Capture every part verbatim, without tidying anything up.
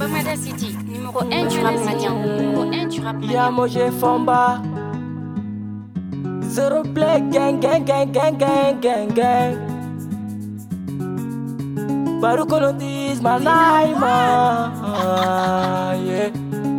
Mada City, numéro un du rap malien. Numéro un du rap malien. Y'a Mojé Famba. Zero play gang gang gang gang gang gang gang. Baru kolontis manaima. Yeah.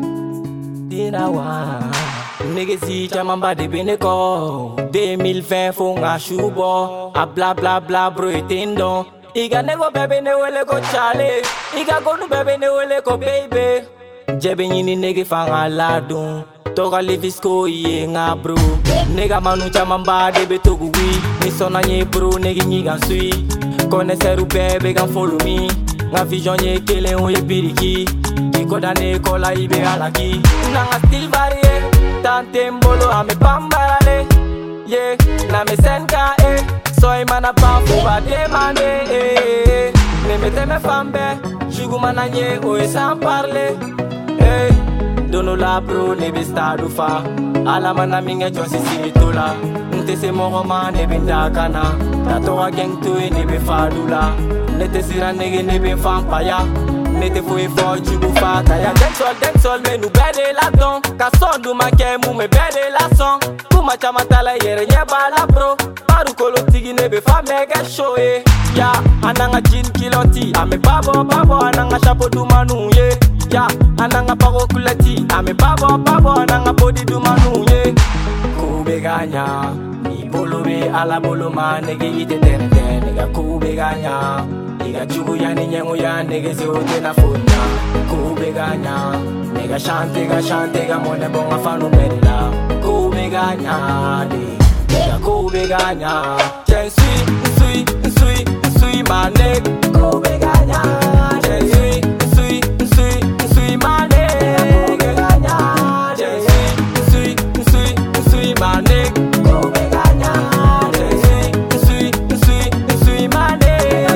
Dinawa. Nigesi chamamba de beneko. deux mille vingt fonga shubo. A bla bla bla bro etindo. Iga nego bebe ne wele ko chale. Iga gonu bebe ne wele ko baby. Jebe nyini nege fanga ladun. Toga levisco iye nga bro. Nega manu chamamba de betogu wi. Ni sona nye bro negi nyiga sui. Kone seru bebe gan follow me. Nga vision ye kele on ye biriki. Iko dane kola ibe alaki. Nanga still varie. Tante mbolo ame pambarale. Yeah, na me senka eh. Soy mana pa fuba demande eh. Ne mete me fambe. Jugu mana nye oe sans parler. Eh, dono la bro ne be stadu fa. Ala mana minge josi si tola. Nte se moro ma ne be dakana. Tato gang to e ne be fadula. Nete sira nege ne be fampaya. Nete fo e fo jugu fa kaya. Densol densol me nu bede la don. Ka son du ma ke mu me bede la son. Kuma chama tala yere nyeba la bro. Paru kolo tigi ne be fa mega show eh. Ya ananga jin kiloti. Ame babo babo ananga chapo du manu ye. Ya ananga paro kulati. Ame babo babo ananga body du manu ye. Kube ganya. Ni bolo be ala bolo ma nege ite tere tere. Nega kube ganya. Nega jugu ya ni nyengu ya nege se ote na fonya. Kube ganya. Nega shante ga shante ga mone bonga fanu medila. Kube ganya de. Nega kube ganya. Chen sui sui sui sui ma nega. Kube ganya. Chen sui sui sui sui ma nega. Kube ganya. Chen sui sui sui sui ma nega. Kube ganya. Chen sui sui sui sui ma nega.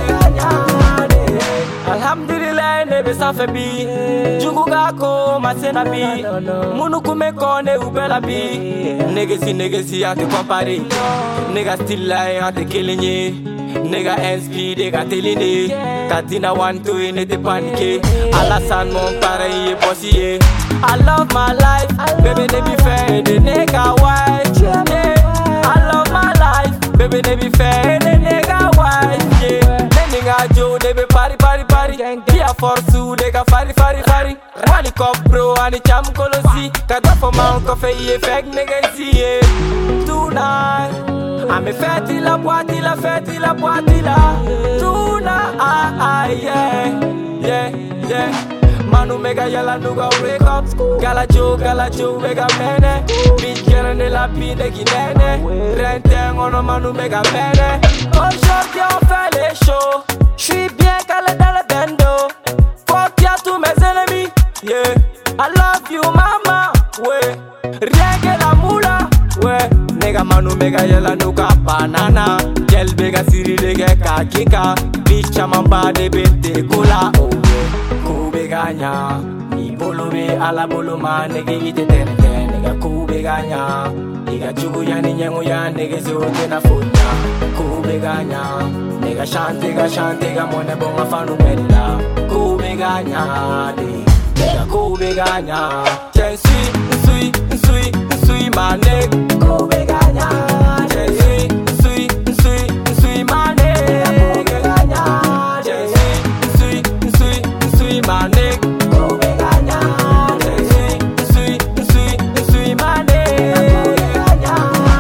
Alhamdulillah nebe safe bi. Jugu gako masena bi. Munu kume kone ubela bi. Negesi negesi ate compare. Nega still lie ate kelenye. Nega N S P de gateline. Katina one two in te panike. Alasan mon pareil bossier. I love my life. Baby ne be fair de nega white. Yeah. I love my life. Baby ne be fair de nega white. Yeah. Nega Joe de be party party party. Dia forsu de ga fari fari fari. Wali cop bro ani cham kolosi. Kada for man coffee ye fake nega see. Tonight I'm a fatty la boîte la fête la boîte la. Tonight ah ah yeah yeah yeah. Manu mega yala nuga wake up. Gala Joe gala Joe mega mene. Bitch kere ne la pide kinene. Rente ngono manu mega mene. Aujourd'hui on fait les shows. J'suis bien calé dans le bendo. Fuck ya tous mes ennemis. Yeah, I love you mama. Ouais, rien que la moula. Ouais, nega manu mega yala nuka banana. Gel bega siri lege kakika. Bitch chamamba de bente kula. Oh yeah, kube ganya. Ni bolo be ala bolo ma nege ite tere tere. Nega kube ganya. Nega jugu ya ni nyengu ya nege se ote na fonya. Kube ganya. Nega shante ga shante ga mone bonga fanu medila. Kube ganya de. Nega kube ganya. Chen sui sui sui sui ma nega. Kube ganya. Chen sui sui sui sui ma nega. Kube ganya. Chen sui sui sui sui ma nega. Kube ganya. Chen sui sui sui sui ma nega. Kube ganya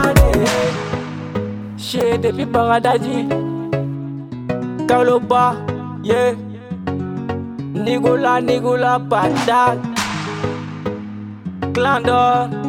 de. She depuis Paradadji. Kaloba, yeah. Nigula, nigula, patak. Clandor.